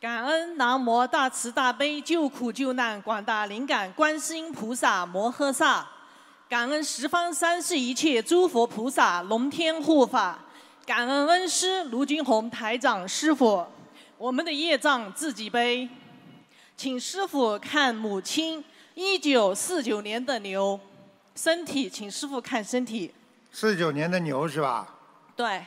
感恩南无大慈大悲救苦救难广大灵感观世音菩萨摩诃萨，感恩十方三世一切诸佛菩萨龙天护法，感恩恩师卢军宏台长师傅。我们的业障自己背，请师傅看母亲1949年的牛身体，请师傅看身体。 49年的牛是吧？ 对。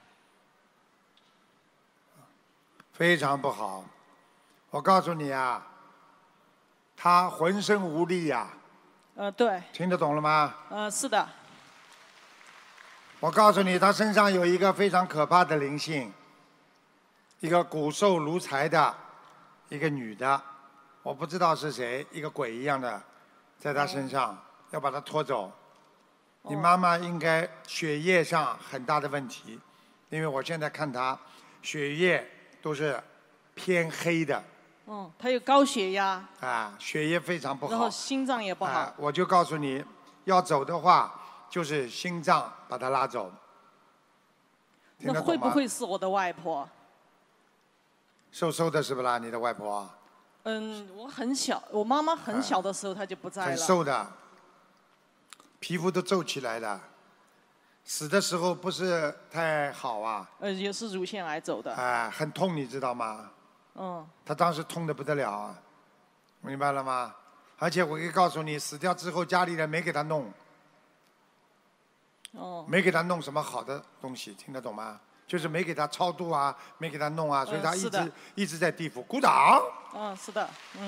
非常不好，我告诉你啊，他浑身无力呀。 对。 听得懂了吗？ 是的。 我告诉你，他身上有一个非常可怕的灵性，一个骨瘦如柴的一个女的，我不知道是谁，一个鬼一样的，在他身上，要把他拖走。你妈妈应该血液上很大的问题，因为我现在看她血液都是偏黑的。 她有高血压。 血液非常不好。 然后心脏也不好。 我就告诉你，要走的话，就是心脏把她拉走。 那会不会是我的外婆？ 瘦瘦的是不啦？你的外婆？ 我很小，我妈妈很小的时候她就不在了。 很瘦的，皮肤都皱起来了。死的时候不是太好啊。 也是乳腺癌走的。 很痛，你知道吗？他当时痛得不得了啊，明白了吗？而且我可以告诉你，死掉之后家里人没给他弄。没给他弄什么好的东西，听得懂吗？就是没给他超度啊，没给他弄啊，所以他一直在地府。鼓掌。 是的，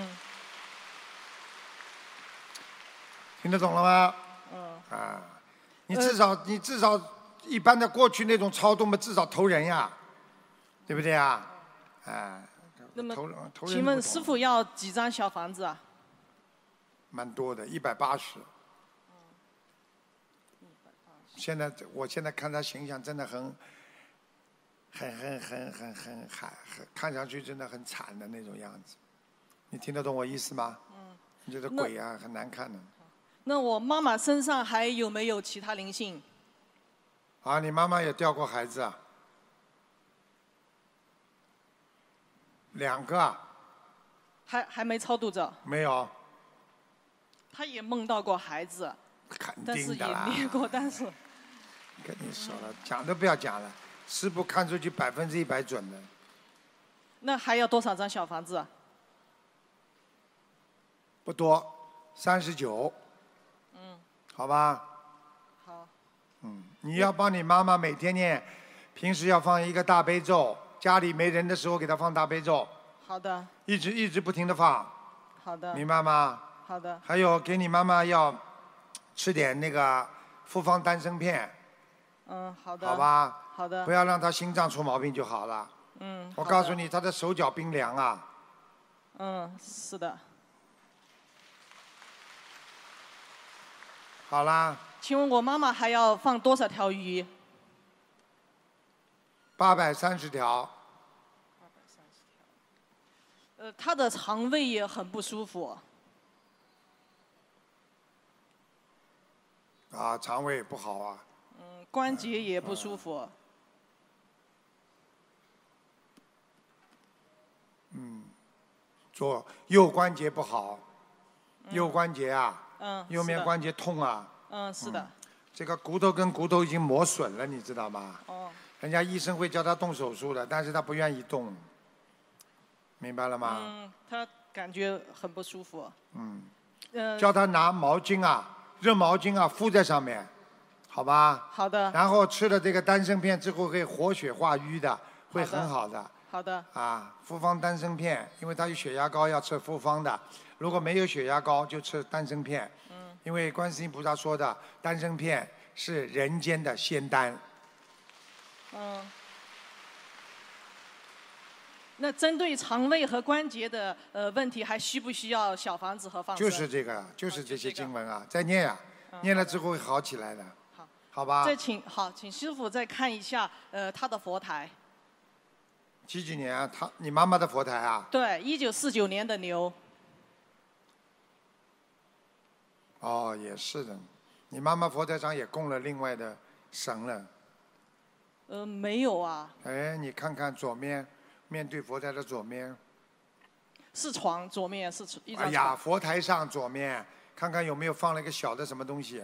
听得懂了吗？你至少一般的过去那种超度嘛，至少投人呀，对不对呀？ 那么，请问师傅要几张小房子啊？ 蛮多的，180。我现在看他形象真的很，看上去真的很惨的那种样子。你听得懂我意思吗？你这个鬼啊，很难看的。 那我妈妈身上还有没有其他灵性？ 你妈妈也掉过孩子啊？2个啊？ 还没超度着？ 没有。 她也梦到过孩子。 肯定的啦。 但是也灭过，但是。 跟你说了，讲都不要讲了，师傅看出去100%准的。 那还要多少张小房子？ 不多，39。好吧。 好。 你要帮你妈妈每天念，平时要放一个大悲咒，家里没人的时候给她放大悲咒。 好的。 一直不停的放。 好的。 明白吗？ 好的。 还有给你妈妈要吃点那个复方丹参片。 好的。 好吧。 好的。 不要让她心脏出毛病就好了。我告诉你，她的手脚冰凉啊。 是的。 好啦。 请问我妈妈还要放多少条鱼 ？830条。 她的肠胃也很不舒服。 肠胃不好啊。 关节也不舒服。 右关节不好。右关节啊。右面关节痛啊。 是的。 这个骨头跟骨头已经磨损了，你知道吗？人家医生会叫他动手术的，但是他不愿意动。明白了吗？ 他感觉很不舒服。 叫他拿毛巾啊，热毛巾啊敷在上面，好吧？ 好的。 然后吃了这个丹参片之后，会活血化瘀的，会很好的。 好的。 复方丹参片，因为他有血压高，要吃复方的。如果没有血压高，就吃丹参片。因为观世音菩萨说的，丹参片是人间的仙丹。 那针对肠胃和关节的问题，还需不需要小房子和放生？ 就是这个，就是这些经文啊，再念啊，念了之后会好起来的。好吧。 请师傅再看一下他的佛台。 几年啊？你妈妈的佛台啊？ 对，1949年的牛。 也是的，你妈妈佛台上也供了另外的神了。 没有啊。 你看看左面，面对佛台的左面。 是床，左面是一张床。 哎呀，佛台上左面看看有没有放了一个小的什么东西，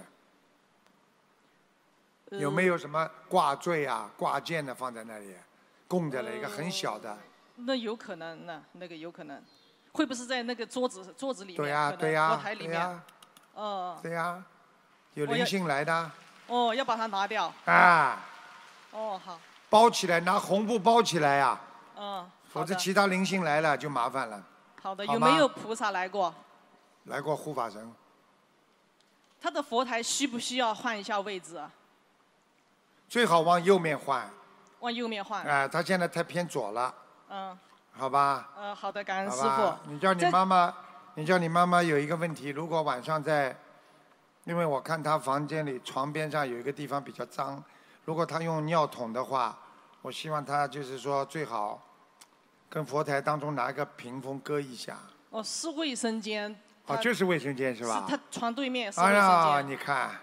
有没有什么挂坠啊、挂件的放在那里，供着了一个很小的。 那有可能呢，那个有可能，会不会是在那个桌子里面？ 对呀，对呀， 佛台里面。 对呀，有灵性来的。 哦，要把它拿掉。 啊。 哦，好。 包起来，拿红布包起来呀。否则好的。 其他灵性来了就麻烦了。 好的，有没有菩萨来过？ 来过护法神。 他的佛台需不需要换一下位置啊？ 最好往右面换。 往右面换。 哎，他现在太偏左了。好吧。 好的，感恩师父。 你叫你妈妈有一个问题，如果晚上在，因为我看她房间里床边上有一个地方比较脏，如果她用尿桶的话，我希望她就是说最好跟佛台当中拿一个屏风隔一下。 是卫生间。 就是卫生间是吧？ 是他床对面是卫生间。 哎呀，你看。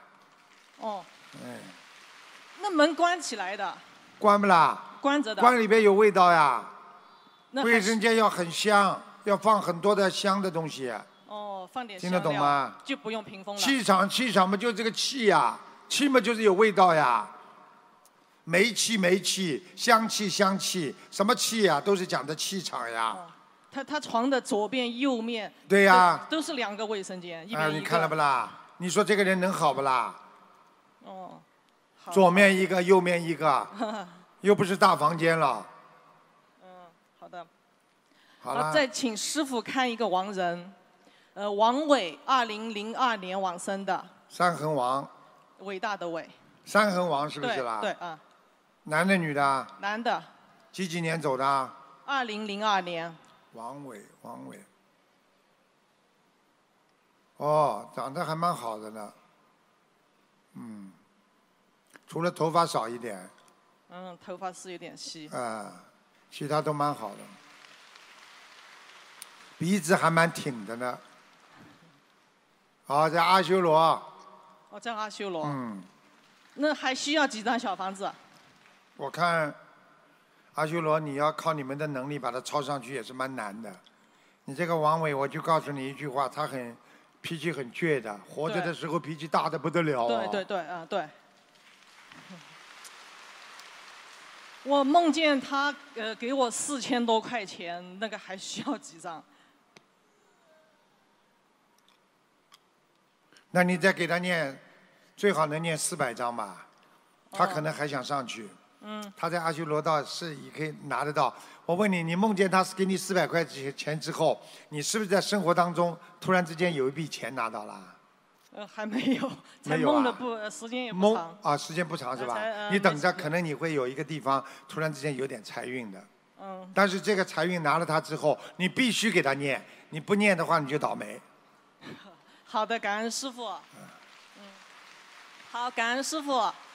那门关起来的。 关不啦？ 关着的。 关里边有味道呀。卫生间要很香，要放很多的香的东西。 放点香料。听得懂吗？ 就不用屏风了。 气场嘛，就这个气呀，气嘛就是有味道呀。煤气，香气，什么气呀？都是讲的气场呀。 他床的左边、右面。 对呀。 都是2个卫生间，一边一个。 你看了不啦？你说这个人能好不啦？ 好。 左面一个，右面一个，又不是大房间了。 好的。 好了。 再请师父看一个亡人，王伟，2002年往生的。 三横王。 伟大的伟。 三横王是不是啦？ 对。 男的女的？ 男的。 几年走的 ？2002年。 王伟。长得还蛮好的呢。除了头发少一点。 头发是有点稀。 其他都蛮好的。鼻子还蛮挺的呢。在阿修罗。 在阿修罗。那还需要几张小房子？ 我看阿修罗，你要靠你们的能力把它抄上去也是蛮难的。你这个王伟，我就告诉你一句话，他脾气很倔的，活着的时候脾气大的不得了。 对。我梦见他给我4000多块钱，那个还需要几张？ 那你再给他念，最好能念400张吧。他可能还想上去。他在阿修罗道是也可以拿得到。我问你，你梦见他给你400块钱之后，你是不是在生活当中突然之间有一笔钱拿到了？ 还没有，才梦的时间也不长。 时间不长是吧？你等着，可能你会有一个地方突然之间有点财运的。但是这个财运拿了它之后，你必须给他念，你不念的话你就倒霉。 好的，感恩师父。好，感恩师父。